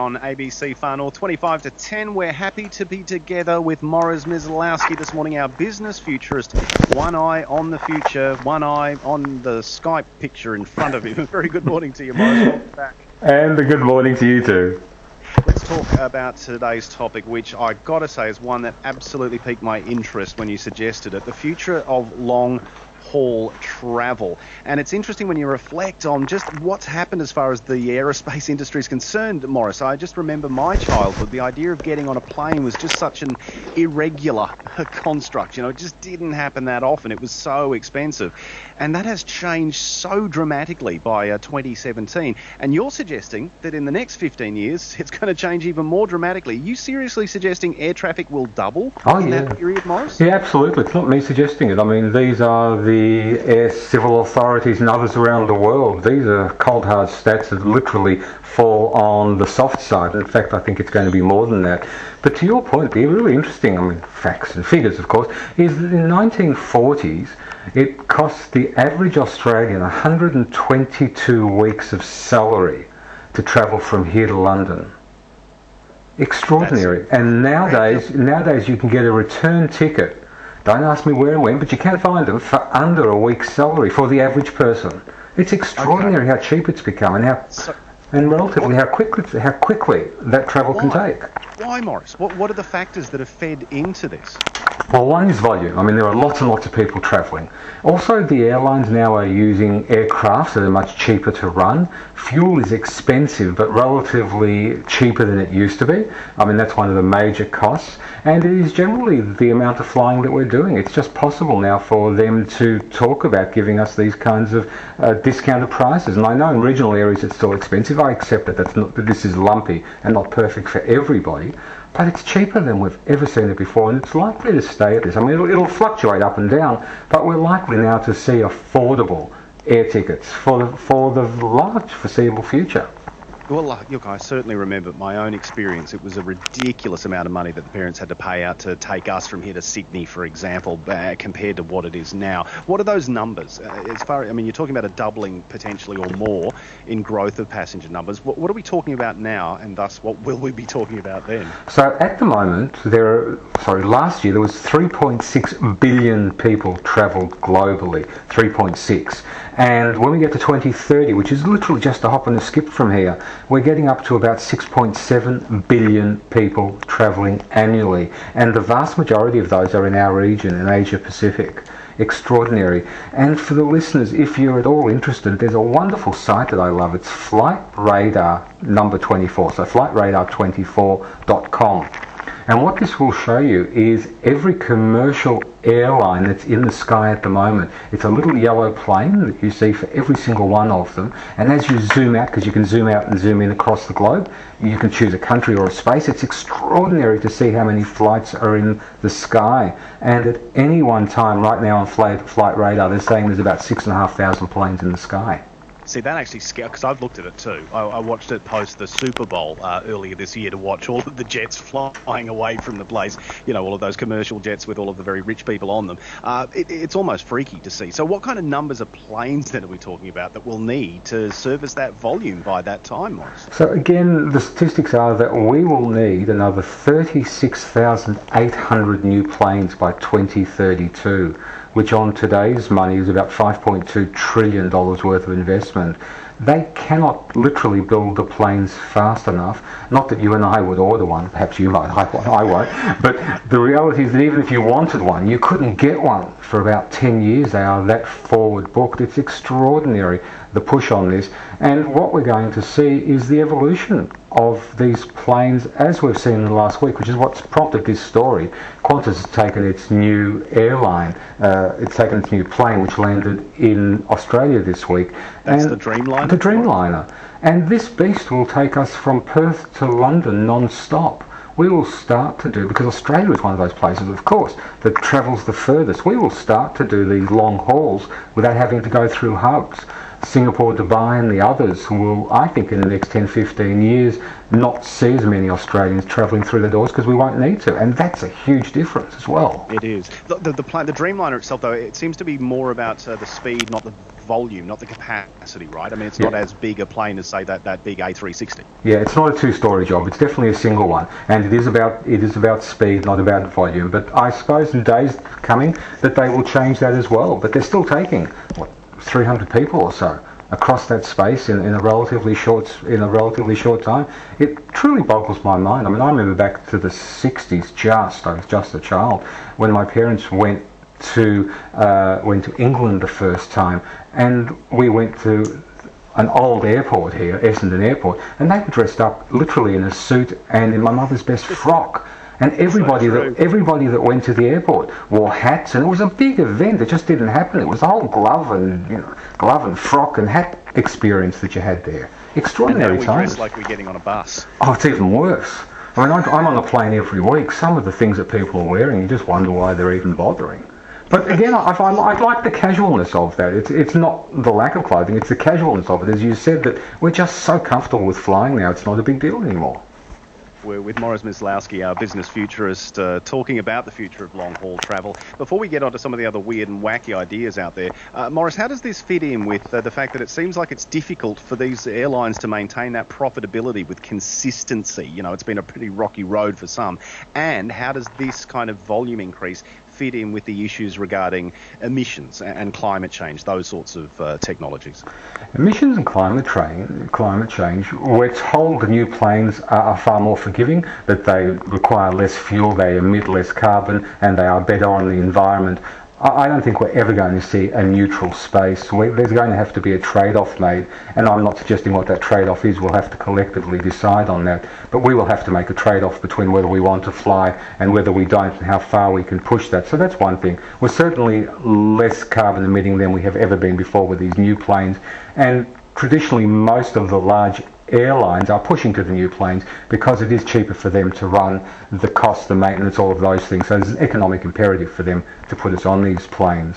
on ABC Far North, 25 to 10. We're happy to be together with Morris Myslowski this morning, our business futurist. One eye on the future, one eye on the Skype picture in front of him. Very good morning to you, Morris. Welcome back. And a good morning to you too. Let's talk about today's topic, which I got to say is one that absolutely piqued my interest when you suggested it, the future of long-haul travel. And it's interesting when you reflect on just what's happened as far as the aerospace industry is concerned, Morris. I just remember my childhood, the idea of getting on a plane was just such an irregular construct. You know, it just didn't happen that often. It was so expensive. And that has changed so dramatically by 2017. And you're suggesting that in the next 15 years, it's going to change even more dramatically. Are you seriously suggesting air traffic will double in that period, Morris? Yeah, absolutely. It's not me suggesting it. I mean, these are the air civil authorities and others around the world. These are cold, hard stats that literally fall on the soft side. In fact, I think it's going to be more than that. But to your point, the really interesting, facts and figures, of course, is that in the 1940s, it cost the average Australian 122 weeks of salary to travel from here to London. Extraordinary. And nowadays you can get a return ticket. Don't ask me where and when, but you can find them for under a week's salary for the average person. It's extraordinary how cheap it's become and relatively how quickly that travel can take. Why, Morris? What are the factors that have fed into this? Well, one is volume. There are lots and lots of people travelling. Also, the airlines now are using aircraft that are much cheaper to run. Fuel is expensive, but relatively cheaper than it used to be. That's one of the major costs. And it is generally the amount of flying that we're doing. It's just possible now for them to talk about giving us these kinds of discounted prices. And I know in regional areas it's still expensive. I accept that this is lumpy and not perfect for everybody. But it's cheaper than we've ever seen it before, and it's likely to stay at this. It'll fluctuate up and down, but we're likely now to see affordable air tickets for the large foreseeable future. Well, look, I certainly remember my own experience. It was a ridiculous amount of money that the parents had to pay out to take us from here to Sydney, for example, compared to what it is now. What are those numbers? You're talking about a doubling potentially or more in growth of passenger numbers. What are we talking about now, and thus what will we be talking about then? So at the moment, last year there was 3.6 billion people travelled globally, 3.6. And when we get to 2030, which is literally just a hop and a skip from here, we're getting up to about 6.7 billion people travelling annually. And the vast majority of those are in our region, in Asia Pacific. Extraordinary. And for the listeners, if you're at all interested, there's a wonderful site that I love. It's Flight Radar number 24, so flightradar24.com. And what this will show you is every commercial airline that's in the sky at the moment. It's a little yellow plane that you see for every single one of them. And as you zoom out, because you can zoom out and zoom in across the globe, you can choose a country or a space. It's extraordinary to see how many flights are in the sky. And at any one time, right now on Flight Radar, they're saying there's about 6,500 planes in the sky. See, that actually scared, because I've looked at it too. I watched it post the Super Bowl earlier this year to watch all of the jets flying away from the place, all of those commercial jets with all of the very rich people on them. It's almost freaky to see. So what kind of numbers of planes then are we talking about that we'll need to service that volume by that time, Morris? So again, the statistics are that we will need another 36,800 new planes by 2032. Which on today's money is about $5.2 trillion worth of investment. They cannot literally build the planes fast enough. Not that you and I would order one, perhaps you might, I won't. But the reality is that even if you wanted one, you couldn't get one for about 10 years. They are that forward booked. It's extraordinary, the push on this. And what we're going to see is the evolution of these planes as we've seen in the last week, which is what's prompted this story. Qantas has taken its new airline, it's taken its new plane which landed in Australia this week. That's the Dreamliner? The Dreamliner. And this beast will take us from Perth to London non-stop. We will start to do, because Australia is one of those places, of course, that travels the furthest, we will start to do these long hauls without having to go through hubs. Singapore, Dubai and the others will, I think, in the next 10-15 years not see as many Australians travelling through the doors because we won't need to, and that's a huge difference as well. It is. The Dreamliner itself, though, it seems to be more about the speed, not the volume, not the capacity, right? I mean, it's not as big a plane as, say, that big A360. Yeah, it's not a two-story job. It's definitely a single one, and it is about speed, not about volume. But I suppose in days coming that they will change that as well. But they're still taking 300 people or so across that space in a relatively short time. It truly boggles my mind. I mean, I remember back to the 60s. I was just a child when my parents went to England the first time, and we went to an old airport here, Essendon Airport, and they were dressed up literally in a suit and in my mother's best frock. And everybody that went to the airport wore hats, and it was a big event. It just didn't happen. It was the whole glove and frock and hat experience that you had there. Extraordinary and now we times. dress like we're getting on a bus. Oh, it's even worse. I mean, I'm on a plane every week. Some of the things that people are wearing, you just wonder why they're even bothering. But again, I like the casualness of that. It's not the lack of clothing, it's the casualness of it. As you said, that we're just so comfortable with flying now, it's not a big deal anymore. We're with Morris Myslowski, our business futurist, talking about the future of long-haul travel. Before we get on to some of the other weird and wacky ideas out there, Morris, how does this fit in with the fact that it seems like it's difficult for these airlines to maintain that profitability with consistency? You know, it's been a pretty rocky road for some. And how does this kind of volume increase fit in with the issues regarding emissions and climate change, those sorts of technologies? Emissions and climate change, we're told the new planes are far more forgiving, that they require less fuel, they emit less carbon, and they are better on the environment. I don't think we're ever going to see a neutral space. There's going to have to be a trade-off made, and I'm not suggesting what that trade-off is. We'll have to collectively decide on that. But we will have to make a trade-off between whether we want to fly and whether we don't, and how far we can push that. So that's one thing. We're certainly less carbon emitting than we have ever been before with these new planes. And traditionally, most of the large airlines are pushing to the new planes because it is cheaper for them to run, the cost, the maintenance, all of those things. So there's an economic imperative for them to put us on these planes.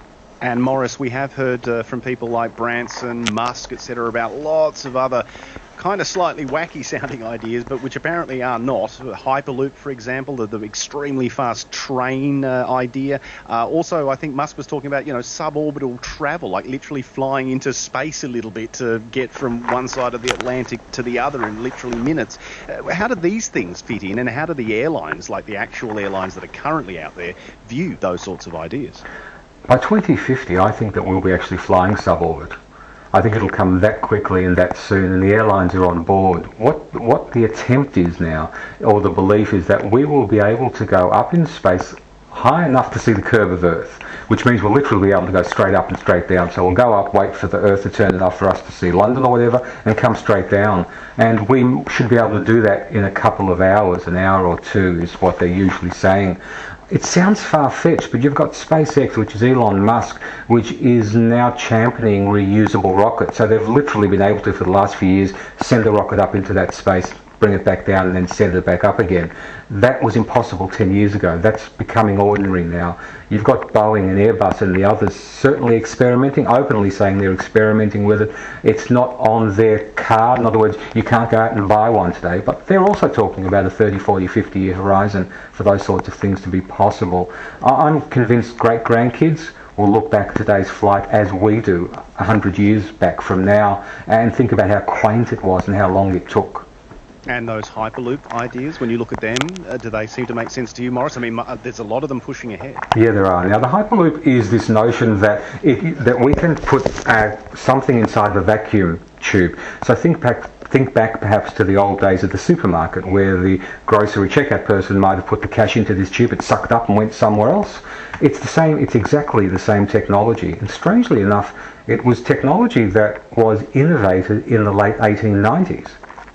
And Morris, we have heard from people like Branson, Musk, etc., about lots of other kind of slightly wacky sounding ideas, but which apparently are not. Hyperloop, for example, the extremely fast train idea. Also, I think Musk was talking about, suborbital travel, like literally flying into space a little bit to get from one side of the Atlantic to the other in literally minutes. How do these things fit in, and how do the airlines, like the actual airlines that are currently out there, view those sorts of ideas? By 2050, I think that we'll be actually flying suborbit. I think it'll come that quickly and that soon, and the airlines are on board. What the attempt is now, or the belief is, that we will be able to go up in space high enough to see the curve of Earth, which means we'll literally be able to go straight up and straight down. So we'll go up, wait for the Earth to turn enough for us to see London or whatever, and come straight down. And we should be able to do that in a couple of hours, an hour or two is what they're usually saying. It sounds far-fetched, but you've got SpaceX, which is Elon Musk, which is now championing reusable rockets. So they've literally been able to, for the last few years, send a rocket up into that space, bring it back down, and then send it back up again. That was impossible 10 years ago. That's becoming ordinary now. You've got Boeing and Airbus and the others certainly experimenting, openly saying they're experimenting with it. It's not on their card. In other words, you can't go out and buy one today, but they're also talking about a 30, 40, 50-year horizon for those sorts of things to be possible. I'm convinced great-grandkids will look back at today's flight as we do 100 years back from now and think about how quaint it was and how long it took. And those Hyperloop ideas, when you look at them, do they seem to make sense to you, Morris? I mean, there's a lot of them pushing ahead. Yeah, there are. Now, the Hyperloop is this notion that that we can put something inside of a vacuum tube. So think back perhaps to the old days of the supermarket, where the grocery checkout person might have put the cash into this tube, it sucked up and went somewhere else. It's the same. It's exactly the same technology. And strangely enough, it was technology that was innovated in the late 1890s.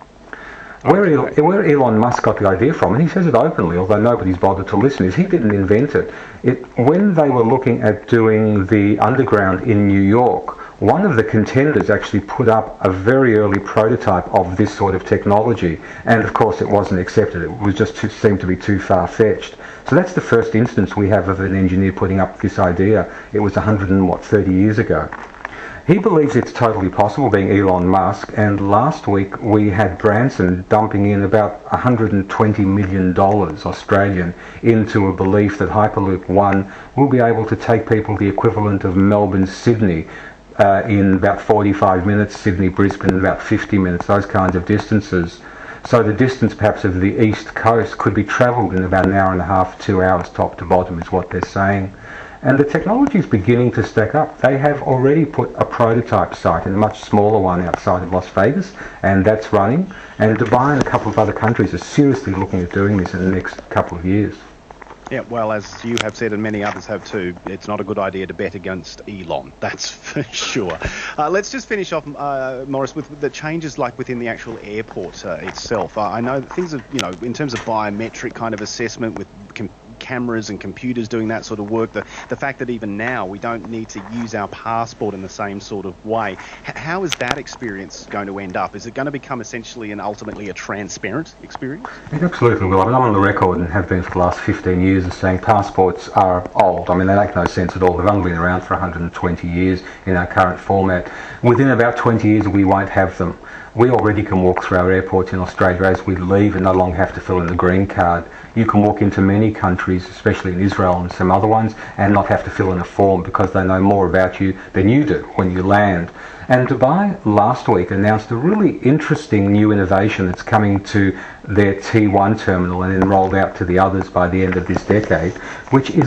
Where Elon Musk got the idea from, and he says it openly, although nobody's bothered to listen, is he didn't invent it. When they were looking at doing the underground in New York, one of the contenders actually put up a very early prototype of this sort of technology, and of course it wasn't accepted. It was just seemed to be too far-fetched. So that's the first instance we have of an engineer putting up this idea. It was 130 years ago. He believes it's totally possible, being Elon Musk, and last week we had Branson dumping in about $120 million Australian into a belief that Hyperloop One will be able to take people the equivalent of Melbourne, Sydney in about 45 minutes, Sydney, Brisbane in about 50 minutes, those kinds of distances. So the distance perhaps of the east coast could be travelled in about an hour and a half, 2 hours top to bottom is what they're saying. And the technology is beginning to stack up. They have already put a prototype site in a much smaller one outside of Las Vegas, and that's running. And Dubai and a couple of other countries are seriously looking at doing this in the next couple of years. Yeah, well, as you have said and many others have too, it's not a good idea to bet against Elon, that's for sure. Let's just finish off, Maurice, with the changes like within the actual airport itself. I know things are, in terms of biometric kind of assessment with cameras and computers doing that sort of work, the fact that even now we don't need to use our passport in the same sort of way. How is that experience going to end up? Is it going to become essentially and ultimately a transparent experience? It absolutely will. I mean, I'm on the record and have been for the last 15 years as saying passports are old. I mean, they make no sense at all. They've only been around for 120 years in our current format. Within about 20 years, we won't have them. We already can walk through our airports in Australia as we leave and no longer have to fill in the green card. You can walk into many countries, especially in Israel and some other ones, and not have to fill in a form because they know more about you than you do when you land. And Dubai last week announced a really interesting new innovation that's coming to their T1 terminal and then rolled out to the others by the end of this decade, which is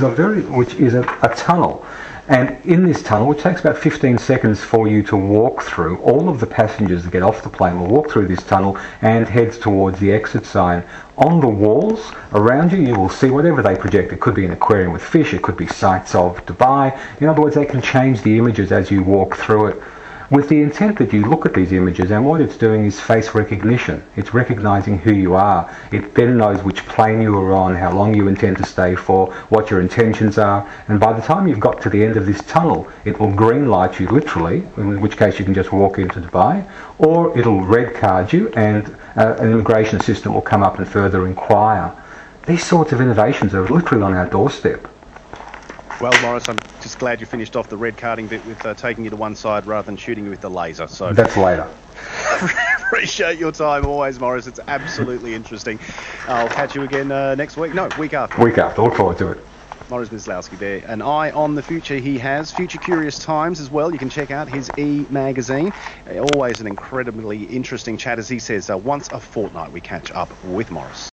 a tunnel. And in this tunnel, which takes about 15 seconds for you to walk through, all of the passengers that get off the plane will walk through this tunnel and heads towards the exit sign. On the walls around you, you will see whatever they project. It could be an aquarium with fish, it could be sights of Dubai. In other words, they can change the images as you walk through it, with the intent that you look at these images, and what it's doing is face recognition. It's recognizing who you are. It then knows which plane you are on, how long you intend to stay for, what your intentions are, and by the time you've got to the end of this tunnel, it will green light you literally, in which case you can just walk into Dubai, or it'll red card you and an immigration assistant will come up and further inquire. These sorts of innovations are literally on our doorstep. Well, Maurice, I'm just glad you finished off the red carding bit with taking you to one side rather than shooting you with the laser. So that's later. Appreciate your time always, Maurice. It's absolutely interesting. I'll catch you again next week. No, week after. Week after. Look forward to it. Maurice Myslowski there. An eye on the future he has. Future Curious Times as well. You can check out his e-magazine. Always an incredibly interesting chat, as he says. Once a fortnight we catch up with Maurice.